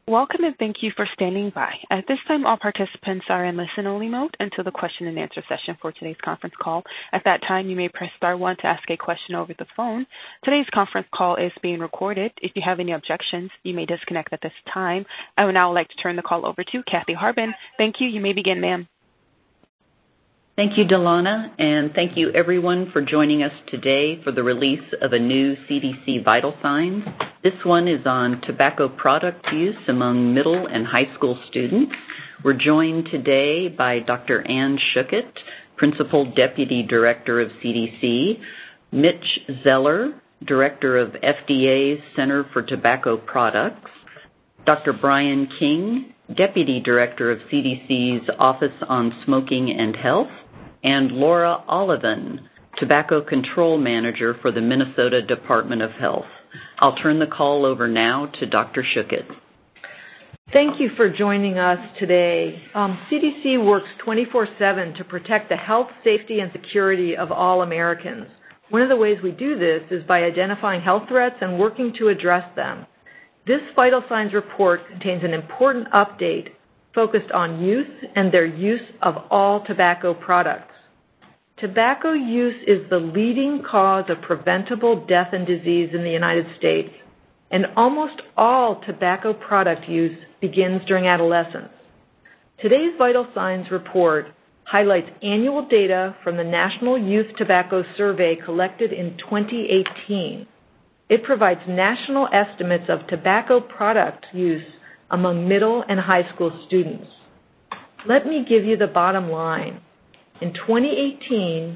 Welcome and thank you for standing by. At this time, all participants are in listen-only mode until the question-and-answer session for today's conference call. At that time, you may press star 1 to ask a question over the phone. Today's conference call is being recorded. If you have any objections, you may disconnect at this time. I would now like to turn the call over to Kathy Harbin. Thank you. You may begin, ma'am. Thank you, Delana, and thank you everyone for joining us today for the release of a new CDC Vital Signs. This one is on tobacco product use among middle and high school students. We're joined today by Dr. Ann Schuchat, Principal Deputy Director of CDC, Mitch Zeller, Director of FDA's Center for Tobacco Products, Dr. Brian King, Deputy Director of CDC's Office on Smoking and Health, and Laura Olivan, Tobacco Control Manager for the Minnesota Department of Health. I'll turn the call over now to Dr. Schuchat. Thank you for joining us today. CDC works 24/7 to protect the health, safety, and security of all Americans. One of the ways we do this is by identifying health threats and working to address them. This Vital Signs report contains an important update focused on youth and their use of all tobacco products. Tobacco use is the leading cause of preventable death and disease in the United States, and almost all tobacco product use begins during adolescence. Today's Vital Signs report highlights annual data from the National Youth Tobacco Survey collected in 2018. It provides national estimates of tobacco product use among middle and high school students. Let me give you the bottom line. In 2018,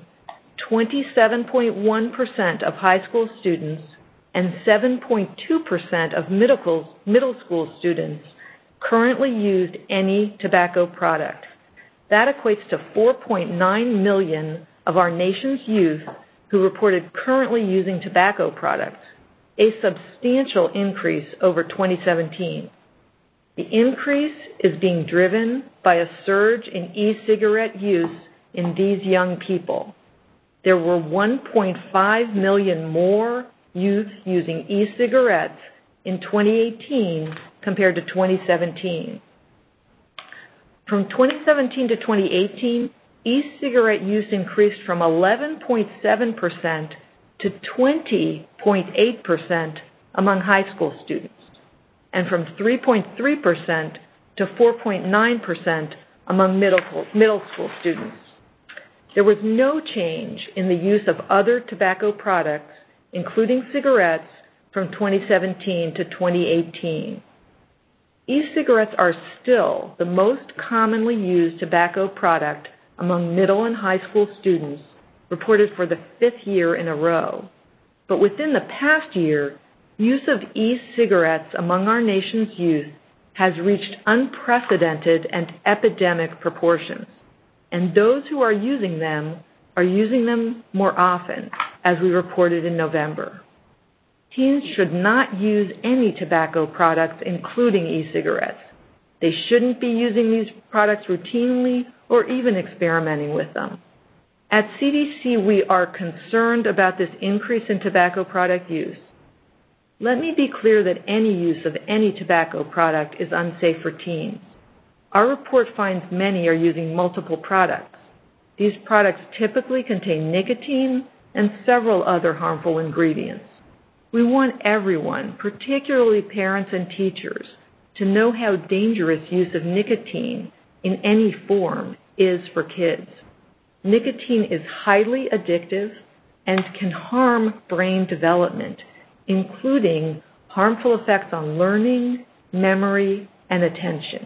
27.1% of high school students and 7.2% of middle school students currently used any tobacco product. That equates to 4.9 million of our nation's youth who reported currently using tobacco products, a substantial increase over 2017. The increase is being driven by a surge in e-cigarette use in these young people. There were 1.5 million more youth using e-cigarettes in 2018 compared to 2017. From 2017 to 2018, e-cigarette use increased from 11.7% to 20.8% among high school students, and from 3.3% to 4.9% among middle school students. There was no change in the use of other tobacco products, including cigarettes, from 2017 to 2018. E-cigarettes are still the most commonly used tobacco product among middle and high school students, reported for the 5th year in a row. But within the past year, use of e-cigarettes among our nation's youth has reached unprecedented and epidemic proportions. And those who are using them more often, as we reported in November. Teens should not use any tobacco products, including e-cigarettes. They shouldn't be using these products routinely or even experimenting with them. At CDC, we are concerned about this increase in tobacco product use. Let me be clear that any use of any tobacco product is unsafe for teens. Our report finds many are using multiple products. These products typically contain nicotine and several other harmful ingredients. We want everyone, particularly parents and teachers, to know how dangerous use of nicotine in any form is for kids. Nicotine is highly addictive and can harm brain development, including harmful effects on learning, memory, and attention.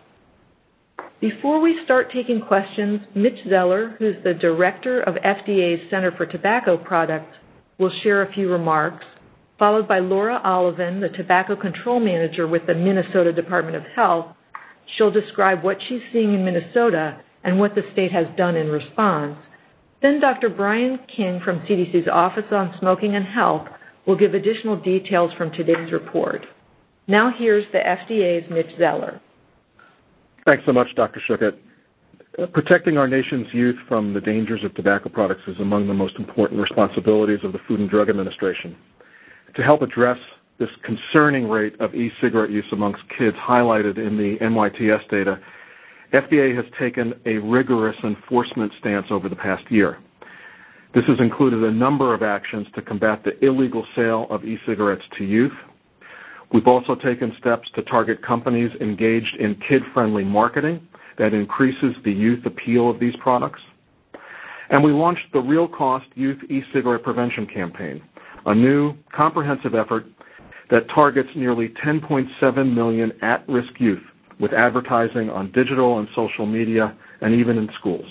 Before we start taking questions, Mitch Zeller, who's the director of FDA's Center for Tobacco Products, will share a few remarks, followed by Laura Olivan, the tobacco control manager with the Minnesota Department of Health. She'll describe what she's seeing in Minnesota and what the state has done in response. Then Dr. Brian King from CDC's Office on Smoking and Health will give additional details from today's report. Now here's the FDA's Mitch Zeller. Thanks so much, Dr. Schuchat. Protecting our nation's youth from the dangers of tobacco products is among the most important responsibilities of the Food and Drug Administration. To help address this concerning rate of e-cigarette use amongst kids highlighted in the NYTS data, FDA has taken a rigorous enforcement stance over the past year. This has included a number of actions to combat the illegal sale of e-cigarettes to youth. We've also taken steps to target companies engaged in kid-friendly marketing that increases the youth appeal of these products. And we launched the Real Cost Youth E-Cigarette Prevention Campaign, a new comprehensive effort that targets nearly 10.7 million at-risk youth with advertising on digital and social media and even in schools.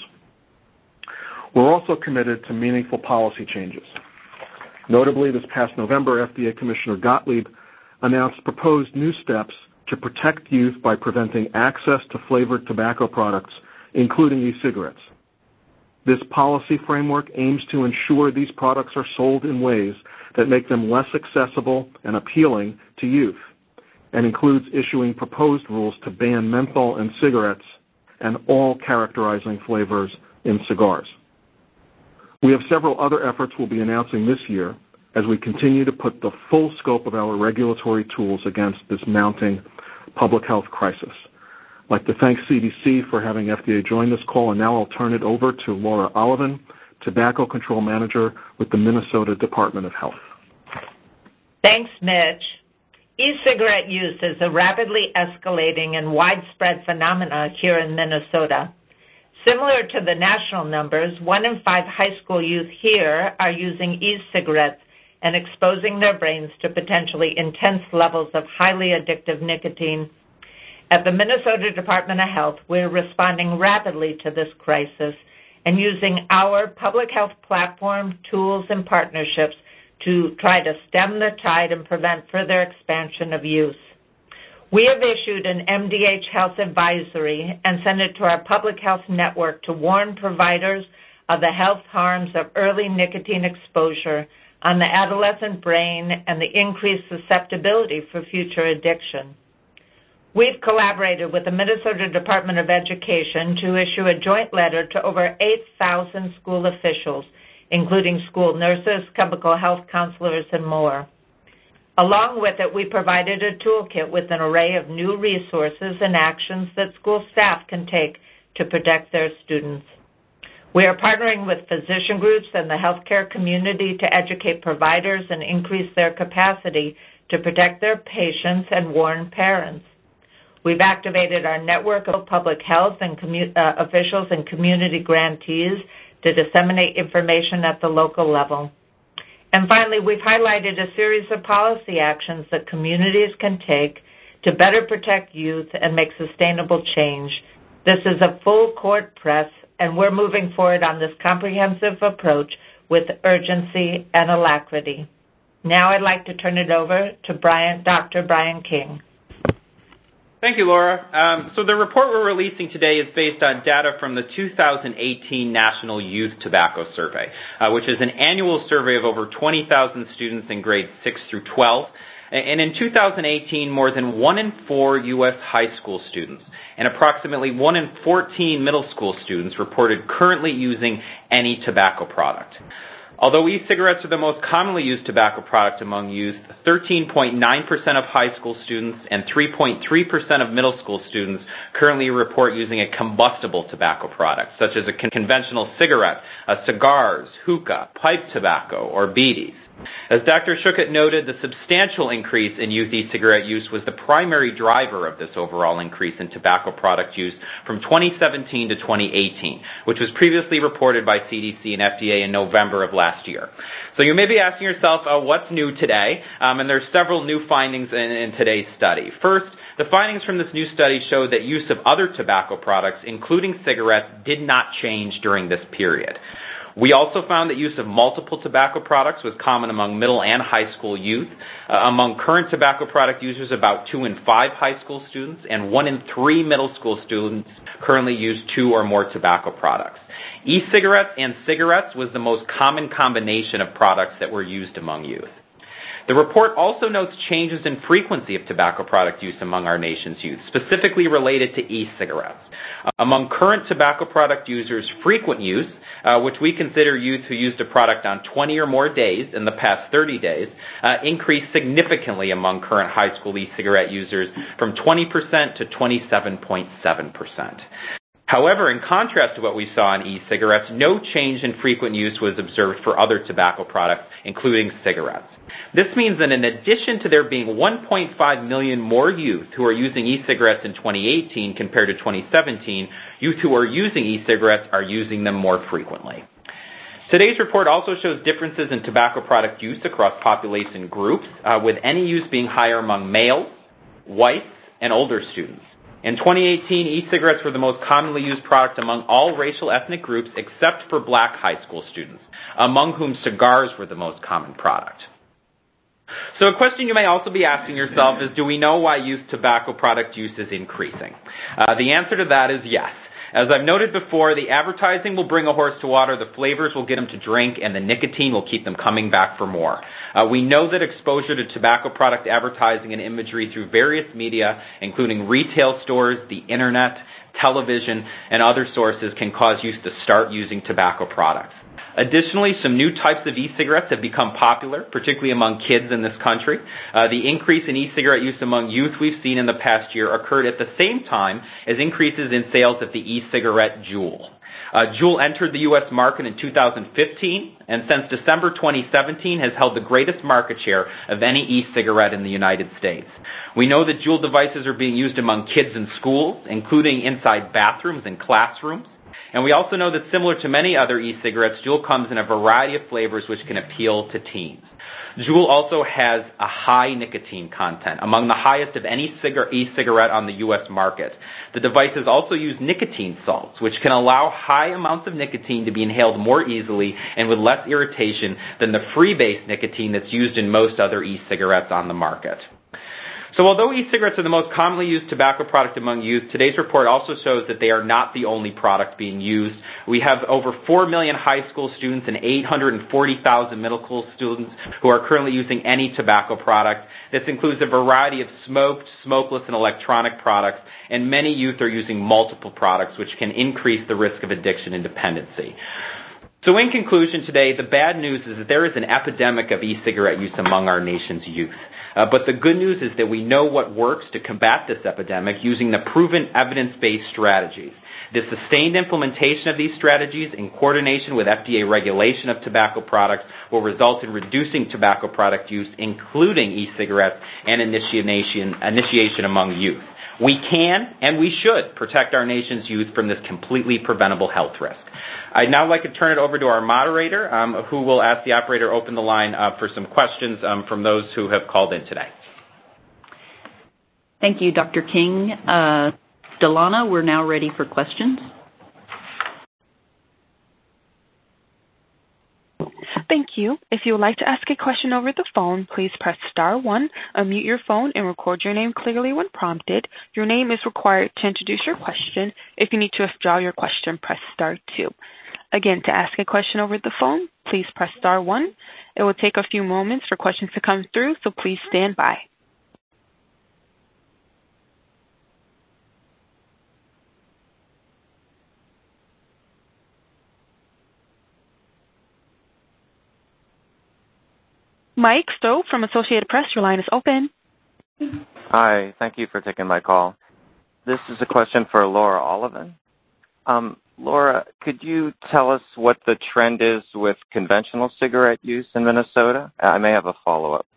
We're also committed to meaningful policy changes. Notably, this past November, FDA Commissioner Gottlieb announced proposed new steps to protect youth by preventing access to flavored tobacco products, including e-cigarettes. This policy framework aims to ensure these products are sold in ways that make them less accessible and appealing to youth, and includes issuing proposed rules to ban menthol in cigarettes and all characterizing flavors in cigars. We have several other efforts we'll be announcing this year as we continue to put the full scope of our regulatory tools against this mounting public health crisis. I'd like to thank CDC for having FDA join this call, and now I'll turn it over to Laura Olivan, Tobacco Control Manager with the Minnesota Department of Health. Thanks, Mitch. E-cigarette use is a rapidly escalating and widespread phenomenon here in Minnesota. Similar to the national numbers, 1 in 5 high school youth here are using e-cigarettes and exposing their brains to potentially intense levels of highly addictive nicotine. At the Minnesota Department of Health, we're responding rapidly to this crisis and using our public health platform, tools, and partnerships to try to stem the tide and prevent further expansion of use. We have issued an MDH Health advisory and sent it to our public health network to warn providers of the health harms of early nicotine exposure on the adolescent brain and the increased susceptibility for future addiction. We've collaborated with the Minnesota Department of Education to issue a joint letter to over 8,000 school officials, including school nurses, chemical health counselors, and more. Along with it, we provided a toolkit with an array of new resources and actions that school staff can take to protect their students. We are partnering with physician groups and the healthcare community to educate providers and increase their capacity to protect their patients and warn parents. We've activated our network of public health and officials and community grantees to disseminate information at the local level. And finally, we've highlighted a series of policy actions that communities can take to better protect youth and make sustainable change. This is a full court press, and we're moving forward on this comprehensive approach with urgency and alacrity. Now I'd like to turn it over to Dr. Brian King. Thank you, Laura. So the report we're releasing today is based on data from the 2018 National Youth Tobacco Survey, which is an annual survey of over 20,000 students in grades 6 through 12. And in 2018, more than 1 in 4 U.S. high school students and approximately 1 in 14 middle school students reported currently using any tobacco product. Although e-cigarettes are the most commonly used tobacco product among youth, 13.9% of high school students and 3.3% of middle school students currently report using a combustible tobacco product, such as a conventional cigarette, cigars, hookah, pipe tobacco, or bidis. As Dr. Schuchat noted, the substantial increase in youth e-cigarette use was the primary driver of this overall increase in tobacco product use from 2017 to 2018, which was previously reported by CDC and FDA in November of last year. So you may be asking yourself, what's new today? And there's several new findings in today's study. First, the findings from this new study showed that use of other tobacco products, including cigarettes, did not change during this period. We also found that use of multiple tobacco products was common among middle and high school youth. Among current tobacco product users, about 2 in 5 high school students and 1 in 3 middle school students currently use 2 or more tobacco products. E-cigarettes and cigarettes was the most common combination of products that were used among youth. The report also notes changes in frequency of tobacco product use among our nation's youth, specifically related to e-cigarettes. Among current tobacco product users, frequent use, which we consider youth who used a product on 20 or more days in the past 30 days, increased significantly among current high school e-cigarette users from 20% to 27.7%. However, in contrast to what we saw in e-cigarettes, no change in frequent use was observed for other tobacco products, including cigarettes. This means that in addition to there being 1.5 million more youth who are using e-cigarettes in 2018 compared to 2017, youth who are using e-cigarettes are using them more frequently. Today's report also shows differences in tobacco product use across population groups, with any use being higher among males, whites, and older students. In 2018, e-cigarettes were the most commonly used product among all racial ethnic groups except for black high school students, among whom cigars were the most common product. So a question you may also be asking yourself is, do we know why youth tobacco product use is increasing? The answer to that is yes. As I've noted before, the advertising will bring a horse to water, the flavors will get them to drink, and the nicotine will keep them coming back for more. We know that exposure to tobacco product advertising and imagery through various media, including retail stores, the internet, television, and other sources can cause youth to start using tobacco products. Additionally, some new types of e-cigarettes have become popular, particularly among kids in this country. The increase in e-cigarette use among youth we've seen in the past year occurred at the same time as increases in sales of the e-cigarette Juul. Juul entered the U.S. market in 2015, and since December 2017 has held the greatest market share of any e-cigarette in the United States. We know that Juul devices are being used among kids in schools, including inside bathrooms and classrooms. And we also know that similar to many other e-cigarettes, Juul comes in a variety of flavors which can appeal to teens. Juul also has a high nicotine content, among the highest of any e-cigarette on the U.S. market. The devices also use nicotine salts, which can allow high amounts of nicotine to be inhaled more easily and with less irritation than the free-base nicotine that's used in most other e-cigarettes on the market. So although e-cigarettes are the most commonly used tobacco product among youth, today's report also shows that they are not the only product being used. We have over 4 million high school students and 840,000 middle school students who are currently using any tobacco product. This includes a variety of smoked, smokeless, and electronic products, and many youth are using multiple products, which can increase the risk of addiction and dependency. So in conclusion today, the bad news is that there is an epidemic of e-cigarette use among our nation's youth. But the good news is that we know what works to combat this epidemic using the proven evidence-based strategies. The sustained implementation of these strategies in coordination with FDA regulation of tobacco products will result in reducing tobacco product use, including e-cigarettes, and initiation among youth. We can and we should protect our nation's youth from this completely preventable health risk. I'd now like to turn it over to our moderator, who will ask the operator to open the line for some questions from those who have called in today. Thank you, Dr. King. Delana, we're now ready for questions. Thank you. If you would like to ask a question over the phone, please press star 1, unmute your phone, and record your name clearly when prompted. Your name is required to introduce your question. If you need to withdraw your question, press star 2. Again, to ask a question over the phone, please press star 1. It will take a few moments for questions to come through, so please stand by. Mike Stowe from Associated Press, your line is open. Hi, thank you for taking my call. This is a question for Laura Olivan. Laura, could you tell us what the trend is with conventional cigarette use in Minnesota? I may have a follow-up.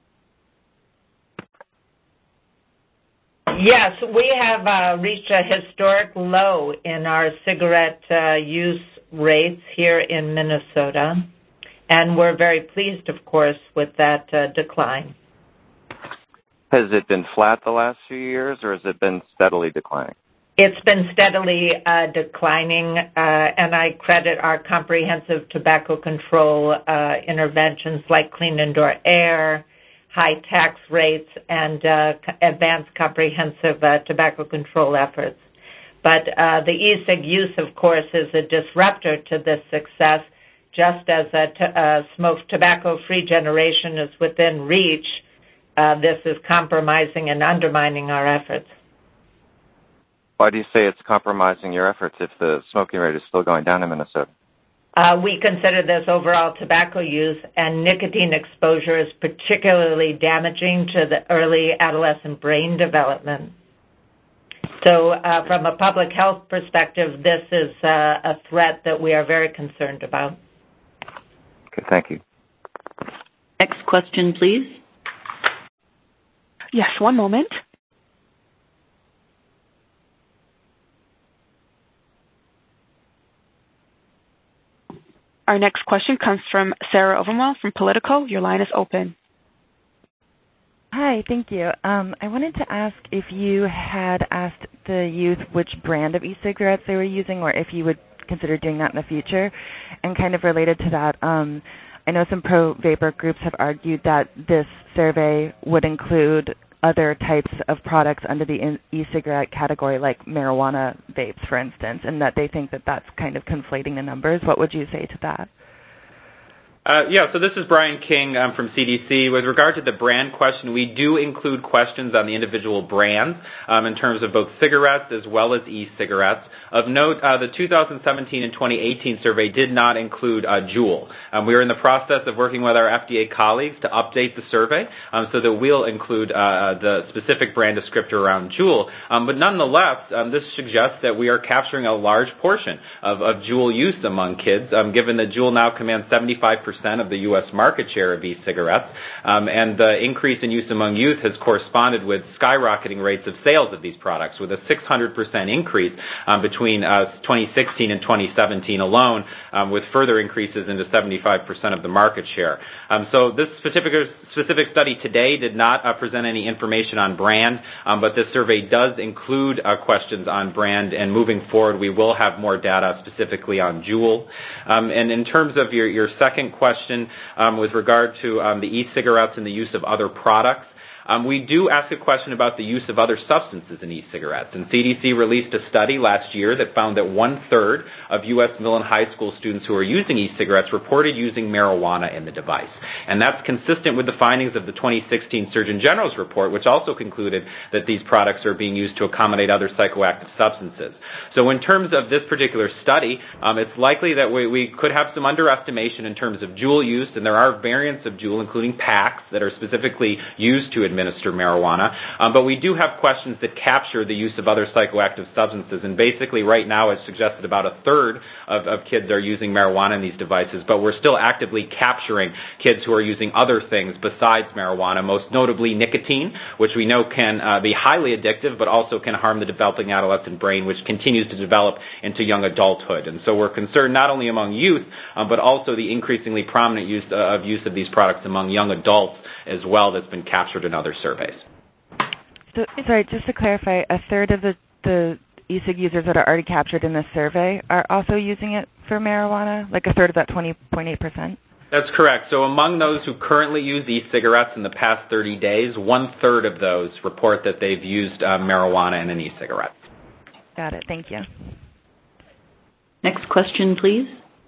Yes, we have reached a historic low in our cigarette use rates here in Minnesota, and we're very pleased, of course, with that decline. Has it been flat the last few years, or has it been steadily declining? It's been steadily declining, and I credit our comprehensive tobacco control interventions like clean indoor air, high tax rates, and advanced comprehensive tobacco control efforts. But the e-cig use, of course, is a disruptor to this success just as a tobacco-free generation is within reach, this is compromising and undermining our efforts. Why do you say it's compromising your efforts if the smoking rate is still going down in Minnesota? We consider this overall tobacco use, and nicotine exposure is particularly damaging to the early adolescent brain development. So from a public health perspective, this is a threat that we are very concerned about. Okay, thank you. Next question, please. Yes, one moment. Our next question comes from Sarah Ovenwell from Politico. Your line is open. Hi, thank you. I wanted to ask if you had asked the youth which brand of e-cigarettes they were using, or if you would consider doing that in the future. And kind of related to that, I know some pro-vapor groups have argued that this survey would include other types of products under the e-cigarette category, like marijuana vapes, for instance, and that they think that that's kind of conflating the numbers. What would you say to that? So this is Brian King from CDC. With regard to the brand question, we do include questions on the individual brands in terms of both cigarettes as well as e-cigarettes. Of note, the 2017 and 2018 survey did not include Juul. We are in the process of working with our FDA colleagues to update the survey so that we'll include the specific brand descriptor around Juul. But nonetheless, this suggests that we are capturing a large portion of Juul use among kids, given that Juul now commands 75% of the U.S. market share of e-cigarettes, and the increase in use among youth has corresponded with skyrocketing rates of sales of these products, with a 600% increase between 2016 and 2017 alone, with further increases into 75% of the market share. So this specific study today did not present any information on brand, but this survey does include questions on brand, and moving forward we will have more data specifically on Juul. And in terms of your second question with regard to the e-cigarettes and the use of other products, we do ask a question about the use of other substances in e-cigarettes. And CDC released a study last year that found that 1/3 of U.S. middle and high school students who are using e-cigarettes reported using marijuana in the device. And that's consistent with the findings of the 2016 Surgeon General's report, which also concluded that these products are being used to accommodate other psychoactive substances. So in terms of this particular study, it's likely that we could have some underestimation in terms of Juul use, and there are variants of Juul, including packs, that are specifically used to administer marijuana, but we do have questions that capture the use of other psychoactive substances, and basically right now it's suggested about 1/3 of kids are using marijuana in these devices, but we're still actively capturing kids who are using other things besides marijuana, most notably nicotine, which we know can be highly addictive, but also can harm the developing adolescent brain, which continues to develop into young adulthood. And so we're concerned not only among youth, but also the increasingly prominent use of these products among young adults as well that's been captured in other surveys. So, sorry, just to clarify, 1/3 of the e-cig users that are already captured in this survey are also using it for marijuana, like 1/3 of that 20.8%? That's correct. So among those who currently use e-cigarettes in the past 30 days, 1/3 of those report that they've used marijuana in an e-cigarette. Got it. Thank you. Next question, please.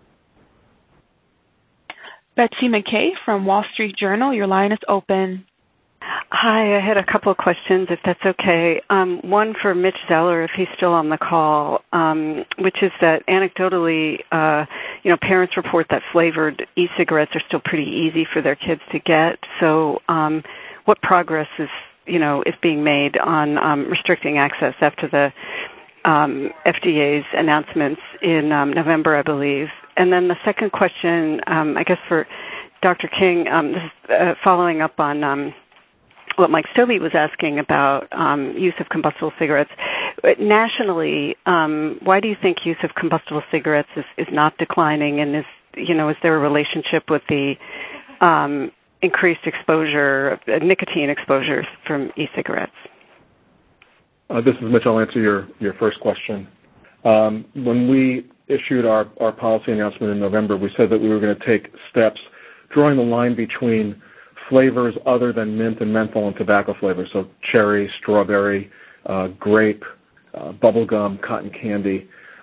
Betsy McKay from Wall Street Journal. Your line is open. Hi, I had a couple of questions, if that's okay. One for Mitch Zeller, if he's still on the call, which is that anecdotally, parents report that flavored e-cigarettes are still pretty easy for their kids to get. So, what progress is being made on restricting access after the FDA's announcements in November, I believe? And then the second question, I guess for Dr. King, this is following up on what Mike Stobbe was asking about use of combustible cigarettes. Nationally, why do you think use of combustible cigarettes is not declining? And is there a relationship with the increased exposure, nicotine exposure from e-cigarettes? This is Mitch. I'll answer your first question. When we issued our policy announcement in November, we said that we were going to take steps drawing the line between flavors other than mint and menthol and tobacco flavors, so cherry, strawberry, grape, bubblegum, cotton candy,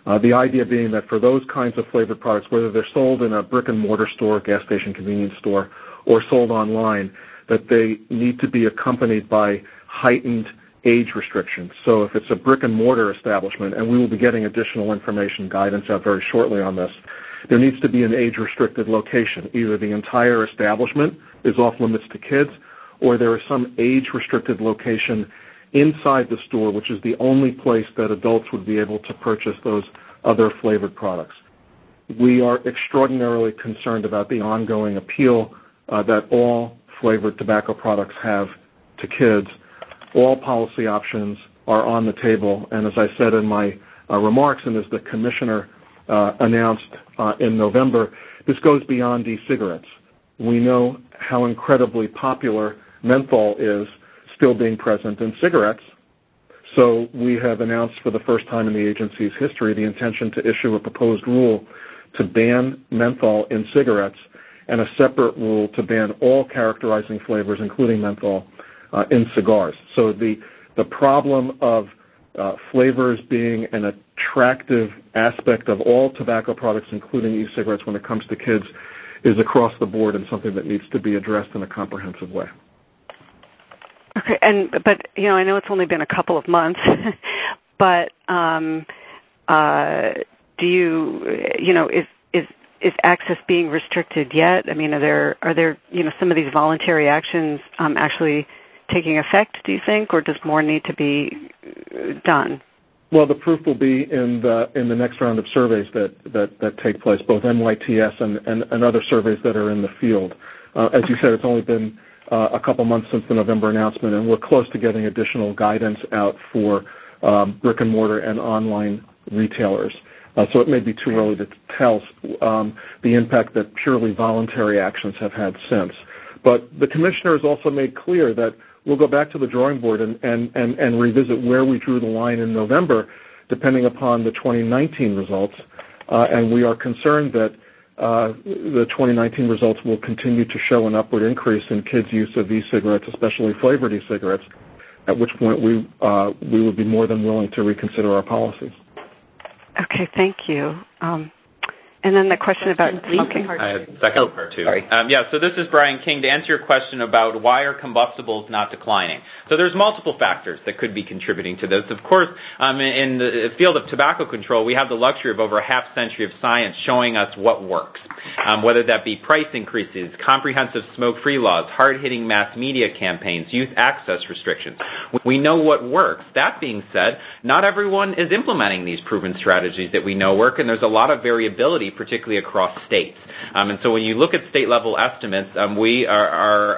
The idea being that for those kinds of flavored products, whether they're sold in a brick-and-mortar store, gas station, convenience store, or sold online, that they need to be accompanied by heightened age restrictions. So if it's a brick-and-mortar establishment, and we will be getting additional information guidance out very shortly on this, there needs to be an age-restricted location. Either the entire establishment is off limits to kids, or there is some age-restricted location inside the store, which is the only place that adults would be able to purchase those other flavored products. We are extraordinarily concerned about the ongoing appeal that all flavored tobacco products have to kids. All policy options are on the table, and as I said in my remarks, and as the Commissioner announced in November, this goes beyond e-cigarettes. We know how incredibly popular menthol is still being present in cigarettes, so we have announced for the first time in the agency's history the intention to issue a proposed rule to ban menthol in cigarettes and a separate rule to ban all characterizing flavors, including menthol, in cigars. So the problem of flavors being an attractive aspect of all tobacco products, including e-cigarettes, when it comes to kids, is across the board and something that needs to be addressed in a comprehensive way. Okay, but I know it's only been a couple of months, but do you is access being restricted yet? I mean, are there some of these voluntary actions actually taking effect, do you think, or does more need to be done? Well, the proof will be in the next round of surveys that take place, both NYTS and other surveys that are in the field. As you said, it's only been a couple months since the November announcement, and we're close to getting additional guidance out for brick-and-mortar and online retailers. So it may be too early to tell the impact that purely voluntary actions have had since. But the Commissioner has also made clear that we'll go back to the drawing board and revisit where we drew the line in November, depending upon the 2019 results. And we are concerned that the 2019 results will continue to show an upward increase in kids' use of e-cigarettes, especially flavored e-cigarettes, at which point we would be more than willing to reconsider our policies. Okay, thank you. And then the question about smoking. I have second part two. So this is Brian King. To answer your question about why are combustibles not declining. So there's multiple factors that could be contributing to this. Of course, in the field of tobacco control, we have the luxury of over a half century of science showing us what works, whether that be price increases, comprehensive smoke-free laws, hard-hitting mass media campaigns, youth access restrictions. We know what works. That being said, not everyone is implementing these proven strategies that we know work, and there's a lot of variability, particularly across states. And so when you look at state-level estimates, we are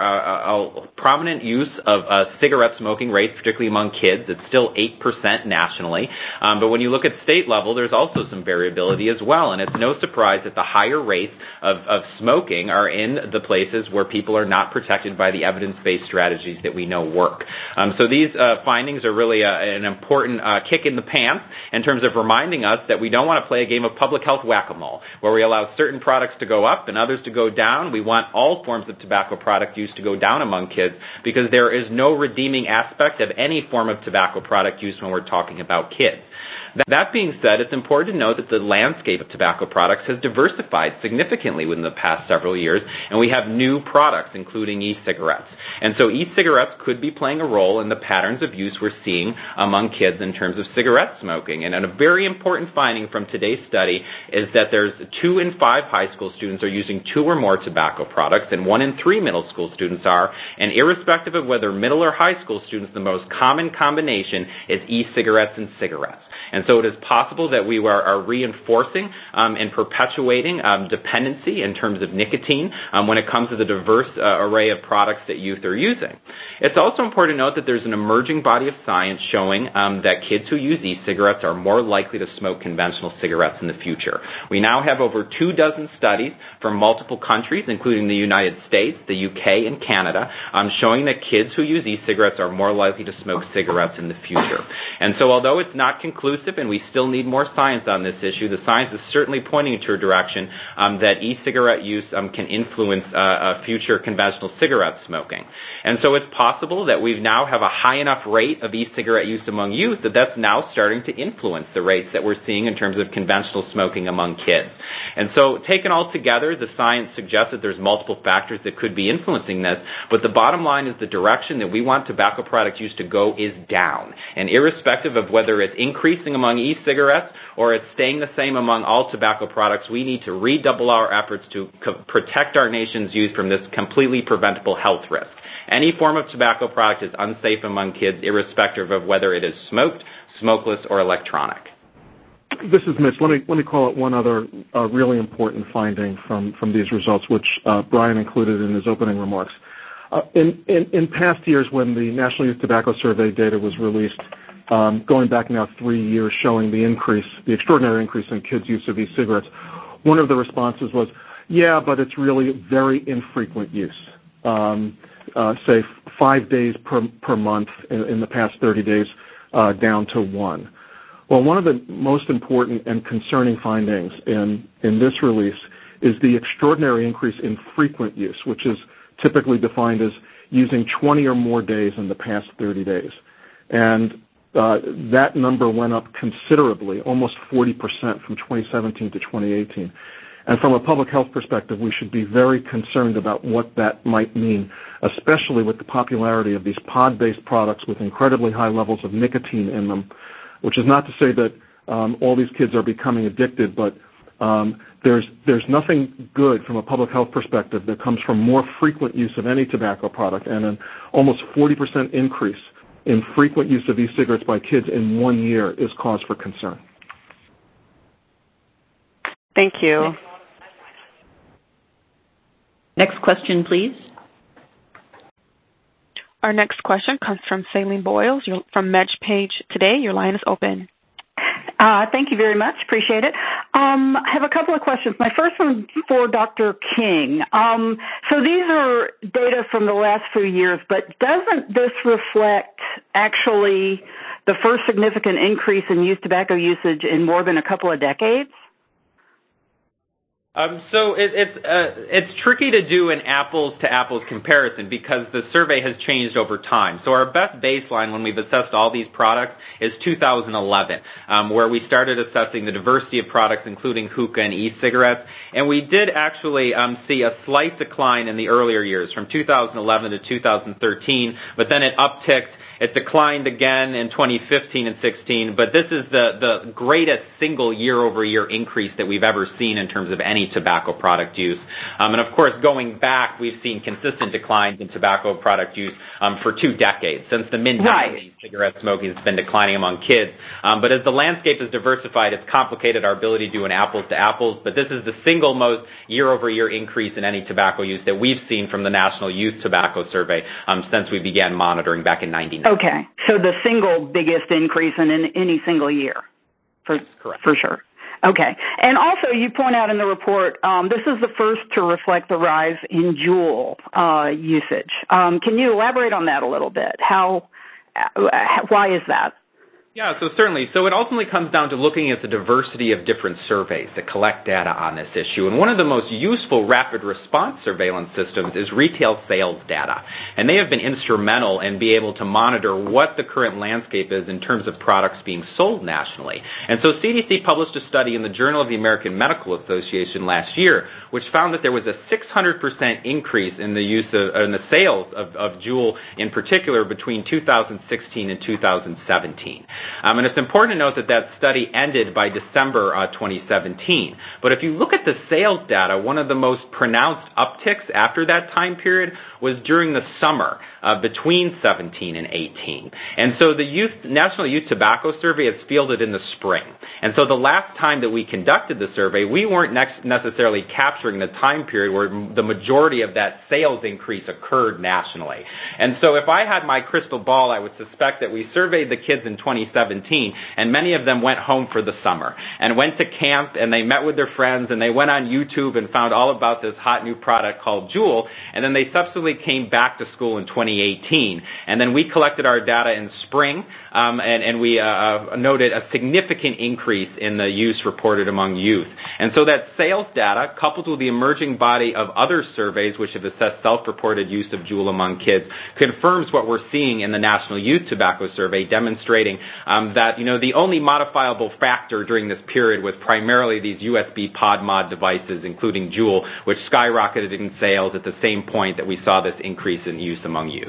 a prominent use of cigarette smoking rates, particularly among kids. It's still 8% nationally. But when you look at state level, there's also some variability as well. And it's no surprise that the higher rates of smoking are in the places where people are not protected by the evidence-based strategies that we know work. So these findings are really an important kick in the pants in terms of reminding us that we don't want to play a game of public health whack-a-mole, where we allow certain products to go up and others to go down. We want all forms of tobacco product use to go down among kids because there is no redeeming aspect of any form of tobacco product use when we're talking about kids. That being said, it's important to note that the landscape of tobacco products has diversified significantly within the past several years, and we have new products, including e-cigarettes. And so e-cigarettes could be playing a role in the patterns of use we're seeing among kids in terms of cigarette smoking. And a very important finding from today's study is that there's 2 in 5 high school students are using 2 or more tobacco products, and 1 in 3 middle school students are. And irrespective of whether middle or high school students, the most common combination is e-cigarettes and cigarettes. And so it is possible that we are reinforcing and perpetuating dependency in terms of nicotine when it comes to the diverse array of products that youth are using. It's also important to note that there's an emerging body of science showing that kids who use e-cigarettes are more likely to smoke conventional cigarettes in the future. We now have over 24 studies from multiple countries, including the United States, the UK, and Canada, showing that kids who use e-cigarettes are more likely to smoke cigarettes in the future. And so although it's not conclusive conclusive, and we still need more science on this issue. The science is certainly pointing to a direction that e-cigarette use can influence future conventional cigarette smoking. And so it's possible that we now have a high enough rate of e-cigarette use among youth that that's now starting to influence the rates that we're seeing in terms of conventional smoking among kids. And so taken all together, the science suggests that there's multiple factors that could be influencing this, but the bottom line is the direction that we want tobacco product use to go is down. And irrespective of whether it's increasing among e-cigarettes or it's staying the same among all tobacco products, we need to redouble our efforts to protect our nation's youth from this completely preventable health risk. Any form of tobacco product is unsafe among kids, irrespective of whether it is smoked, smokeless, or electronic. This is Mitch. Let me call out one other really important finding from these results, which Brian included in his opening remarks. In past years, when the National Youth Tobacco Survey data was released, going back now 3 years, showing the extraordinary increase in kids' use of e-cigarettes, one of the responses was, yeah, but it's really very infrequent use. Say 5 days per month in the past 30 days, down to 1. Well, one of the most important and concerning findings in this release is the extraordinary increase in frequent use, which is typically defined as using 20 or more days in the past 30 days. And that number went up considerably, almost 40% from 2017 to 2018. And from a public health perspective, we should be very concerned about what that might mean, especially with the popularity of these pod-based products with incredibly high levels of nicotine in them, which is not to say that all these kids are becoming addicted, but there's nothing good from a public health perspective that comes from more frequent use of any tobacco product, and an almost 40% increase in frequent use of e-cigarettes by kids in 1 year is cause for concern. Thank you. Next question, please. Our next question comes from Saline Boyles from MedPage Today. Your line is open. Thank you very much. Appreciate it. I have a couple of questions. My first one for Dr. King. So these are data from the last few years, but doesn't this reflect actually the first significant increase in youth tobacco usage in more than a couple of decades? So it's tricky to do an apples-to-apples comparison because the survey has changed over time. So our best baseline when we've assessed all these products is 2011, where we started assessing the diversity of products, including hookah and e-cigarettes. And we did actually see a slight decline in the earlier years, from 2011 to 2013, but then it upticked. It declined again in 2015 and 16, but this is the greatest single year-over-year increase that we've ever seen in terms of any tobacco product use. And of course, going back, we've seen consistent declines in tobacco product use for 2 decades. Since the mid-90s, cigarette smoking has been declining among kids. But as the landscape is diversified, it's complicated our ability to do an apples-to-apples, but this is the single most year-over-year increase in any tobacco use that we've seen from the National Youth Tobacco Survey since we began monitoring back in 1999. Okay, so the single biggest increase in any single year, for sure. Okay, and also you point out in the report, this is the first to reflect the rise in Juul usage. Can you elaborate on that a little bit? Why is that? Yeah, so certainly. So it ultimately comes down to looking at the diversity of different surveys that collect data on this issue. And one of the most useful rapid response surveillance systems is retail sales data. And they have been instrumental in being able to monitor what the current landscape is in terms of products being sold nationally. And so CDC published a study in the Journal of the American Medical Association last year, which found that there was a 600% increase in the use in the sales of Juul in particular between 2016 and 2017. And it's important to note that that study ended by December 2017. But if you look at the sales data, one of the most pronounced upticks after that time period was during the summer between 17 and 18. And so the National Youth Tobacco Survey is fielded in the spring. And so the last time that we conducted the survey, we weren't necessarily capturing the time period where the majority of that sales increase occurred nationally. And so if I had my crystal ball, I would suspect that we surveyed the kids in 2017 2017, and many of them went home for the summer and went to camp, and they met with their friends, and they went on YouTube and found all about this hot new product called Juul, and then they subsequently came back to school in 2018. And then we collected our data in spring, and we noted a significant increase in the use reported among youth. And so that sales data, coupled with the emerging body of other surveys which have assessed self-reported use of Juul among kids, confirms what we're seeing in the National Youth Tobacco Survey, demonstrating that the only modifiable factor during this period was primarily these USB pod mod devices, including Juul, which skyrocketed in sales at the same point that we saw this increase in use among youth.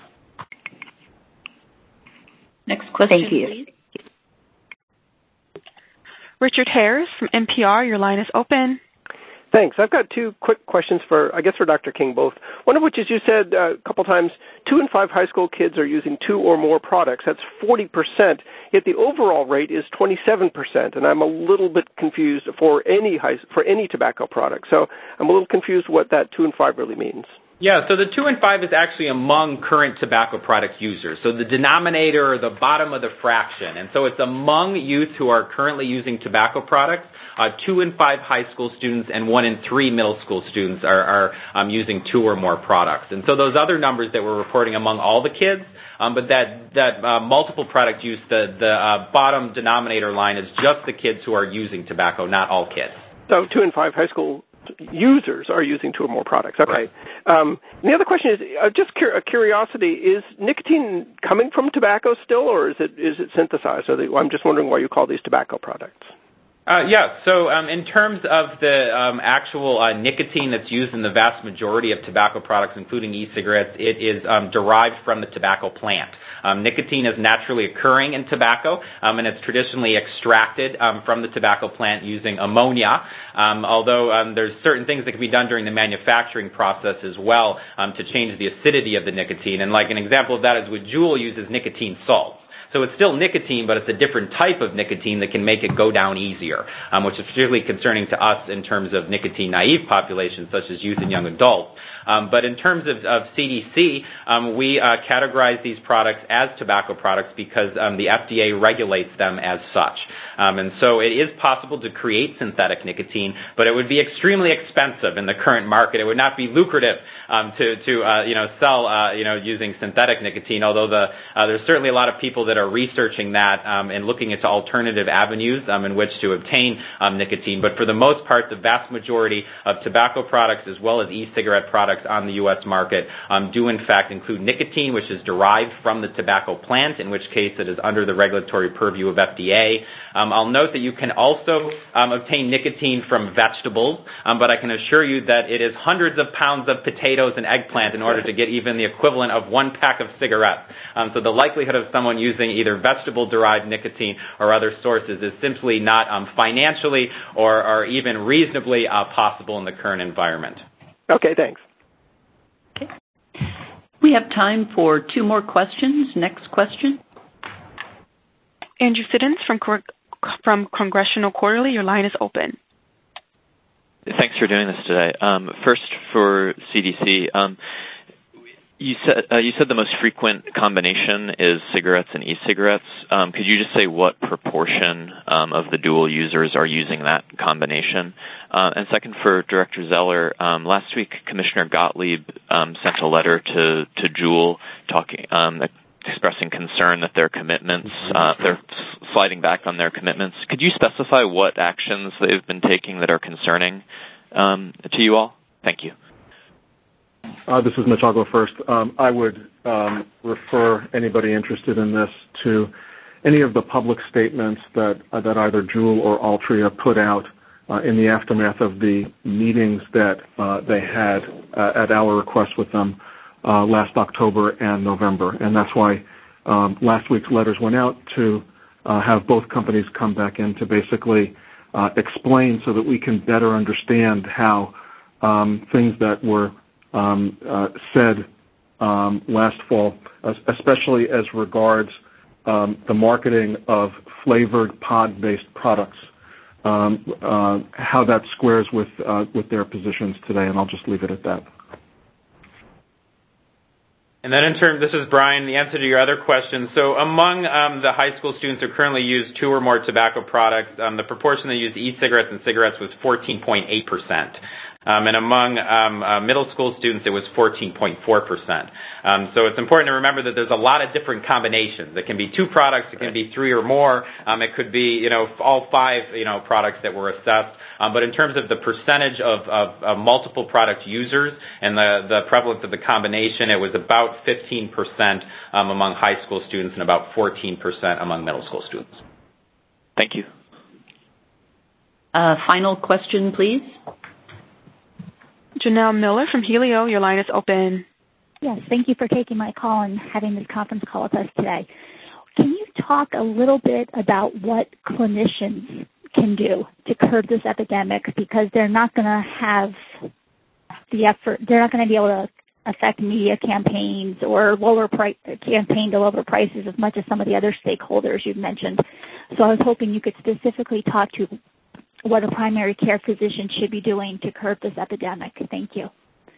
Next question, Thank you. please. Richard Harris from NPR, your line is open. Thanks. I've got two quick questions for Dr. King both. One of which is you said a couple times 2 in 5 high school kids are using 2 or more products. That's 40%, yet the overall rate is 27%, and I'm a little bit confused for any tobacco product. So I'm a little confused what that 2 in 5 really means. Yeah, so the 2 in 5 is actually among current tobacco product users. So the denominator or the bottom of the fraction. And so it's among youth who are currently using tobacco products. 2 in 5 high school students and 1 in 3 middle school students are using 2 or more products. And so those other numbers that we're reporting among all the kids, but that multiple product use, the bottom denominator line is just the kids who are using tobacco, not all kids. So 2 in 5 high school users are using 2 or more products. Okay. Right. The other question is just a curiosity: is nicotine coming from tobacco still, or is it synthesized? I'm just wondering why you call these tobacco products. So in terms of the actual nicotine that's used in the vast majority of tobacco products, including e-cigarettes, it is derived from the tobacco plant. Nicotine is naturally occurring in tobacco, and it's traditionally extracted from the tobacco plant using ammonia, although there's certain things that can be done during the manufacturing process as well to change the acidity of the nicotine. And like an example of that is with Juul uses nicotine salts. So it's still nicotine, but it's a different type of nicotine that can make it go down easier, which is particularly concerning to us in terms of nicotine-naive populations such as youth and young adults. But in terms of CDC, we categorize these products as tobacco products because the FDA regulates them as such. And so it is possible to create synthetic nicotine, but it would be extremely expensive in the current market. It would not be lucrative to sell using synthetic nicotine, although there's certainly a lot of people that are researching that and looking into alternative avenues in which to obtain nicotine. But for the most part, the vast majority of tobacco products as well as e-cigarette products on the U.S. market do in fact include nicotine, which is derived from the tobacco plant, in which case it is under the regulatory purview of FDA. I'll note that you can also obtain nicotine from vegetables, but I can assure you that it is hundreds of pounds of potatoes and eggplant in order to get even the equivalent of 1 pack of cigarettes. So the likelihood of someone using either vegetable-derived nicotine or other sources is simply not financially or even reasonably possible in the current environment. Okay, thanks. Okay. We have time for 2 more questions. Next question. Andrew Siddons from Congressional Quarterly, your line is open. Thanks for doing this today. First, for CDC, you said the most frequent combination is cigarettes and e-cigarettes. Could you just say what proportion of the dual users are using that combination? And second, for Director Zeller, last week Commissioner Gottlieb sent a letter to Juul expressing concern that their commitments, they're sliding back on their commitments. Could you specify what actions they've been taking that are concerning to you all? Thank you. This is Mitch. I'll go first. I would refer anybody interested in this to any of the public statements that either Juul or Altria put out in the aftermath of the meetings that they had at our request with them last October and November. And that's why last week's letters went out to have both companies come back in to basically explain so that we can better understand how things that were said last fall, especially as regards the marketing of flavored pod-based products, how that squares with their positions today, and I'll just leave it at that. And then this is Brian, the answer to your other question. So among the high school students who currently use 2 or more tobacco products, the proportion that use e-cigarettes and cigarettes was 14.8%. And among middle school students, it was 14.4%. So it's important to remember that there's a lot of different combinations. It can be 2 products, it can be 3 or more, it could be all 5 products that were assessed. But in terms of the percentage of multiple product users and the prevalence of the combination, it was about 15% among high school students and about 14% among middle school students. Thank you. Final question, please. Janelle Miller from Helio, your line is open. Yes, thank you for taking my call and having this conference call with us today. Can you talk a little bit about what clinicians can do to curb this epidemic, because they're not going to have the effort, they're not going to be able to affect media campaigns or campaign to lower prices as much as some of the other stakeholders you've mentioned. So I was hoping you could specifically talk to what a primary care physician should be doing to curb this epidemic. Thank you.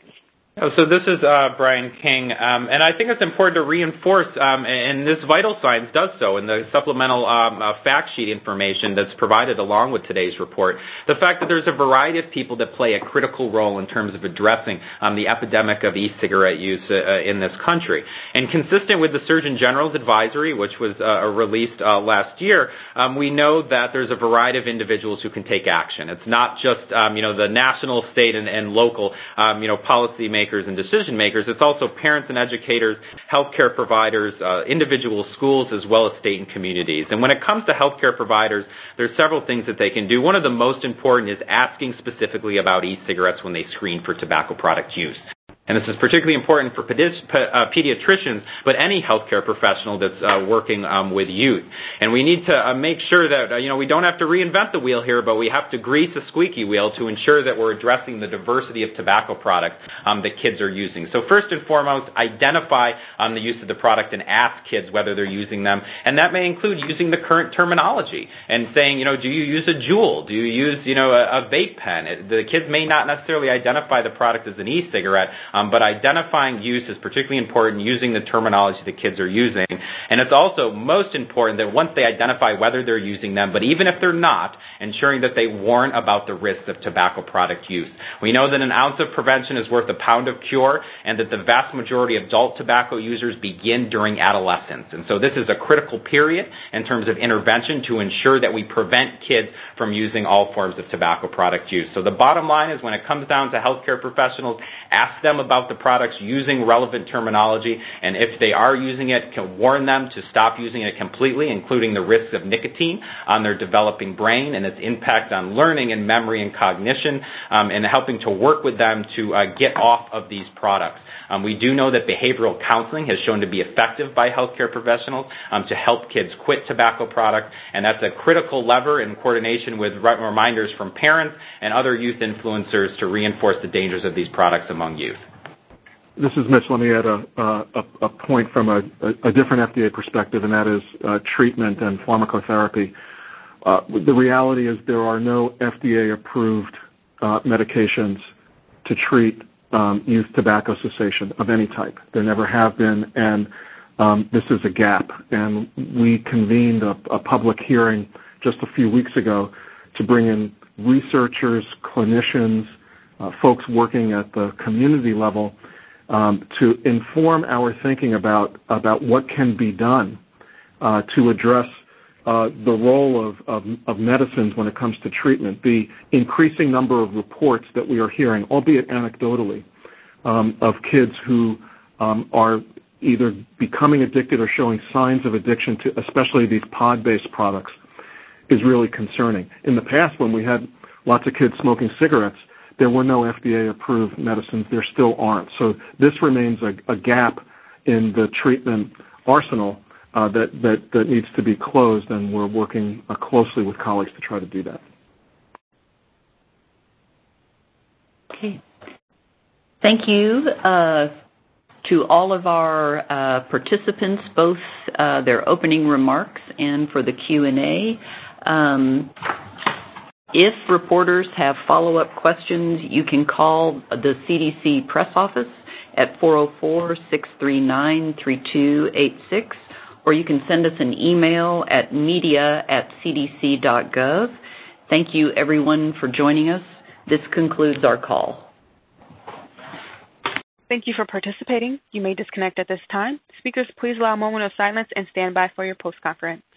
So this is Brian King, and I think it's important to reinforce, and this Vital Signs does so in the supplemental fact sheet information that's provided along with today's report, the fact that there's a variety of people that play a critical role in terms of addressing the epidemic of e-cigarette use in this country. And consistent with the Surgeon General's advisory, which was released last year, we know that there's a variety of individuals who can take action. It's not just the national, state, and local policymakers and decision makers. It's also parents and educators, healthcare providers, individual schools, as well as state and communities. And when it comes to healthcare providers, there's several things that they can do. One of the most important is asking specifically about e-cigarettes when they screen for tobacco product use. And this is particularly important for pediatricians, but any healthcare professional that's working with youth. And we need to make sure that, we don't have to reinvent the wheel here, but we have to grease a squeaky wheel to ensure that we're addressing the diversity of tobacco products that kids are using. So first and foremost, identify the use of the product and ask kids whether they're using them. And that may include using the current terminology and saying, do you use a Juul? Do you use, a vape pen? The kids may not necessarily identify the product as an e-cigarette, but identifying use is particularly important, using the terminology the kids are using. And it's also most important that once they identify whether they're using them, but even if they're not, ensuring that they warn about the risks of tobacco product use. We know that an ounce of prevention is worth a pound of cure, and that the vast majority of adult tobacco users begin during adolescence. And so this is a critical period in terms of intervention to ensure that we prevent kids from using all forms of tobacco product use. So the bottom line is when it comes down to healthcare professionals, ask them about the products using relevant terminology, and if they are using it, can warn them to stop using it completely, including the risks of nicotine on their developing brain and its impact on learning and memory and cognition, and helping to work with them to get off of these products. We do know that behavioral counseling has shown to be effective by healthcare professionals to help kids quit tobacco products, and that's a critical lever in coordination with reminders from parents and other youth influencers to reinforce the dangers of these products among youth. This is Mitch. Let me add a point from a different FDA perspective, and that is treatment and pharmacotherapy. The reality is there are no FDA-approved medications to treat youth tobacco cessation of any type. There never have been, and this is a gap. And we convened a public hearing just a few weeks ago to bring in researchers, clinicians, folks working at the community level to inform our thinking about what can be done to address the role of medicines when it comes to treatment. The increasing number of reports that we are hearing, albeit anecdotally, of kids who are either becoming addicted or showing signs of addiction to especially these pod-based products is really concerning. In the past, when we had lots of kids smoking cigarettes, there were no FDA-approved medicines. There still aren't. So this remains a gap in the treatment arsenal that needs to be closed, and we're working closely with colleagues to try to do that. Okay. Thank you to all of our participants, both their opening remarks and for the Q&A. If reporters have follow-up questions, you can call the CDC press office at 404-639-3286, or you can send us an email at media@cdc.gov. Thank you, everyone, for joining us. This concludes our call. Thank you for participating. You may disconnect at this time. Speakers, please allow a moment of silence and stand by for your post-conference.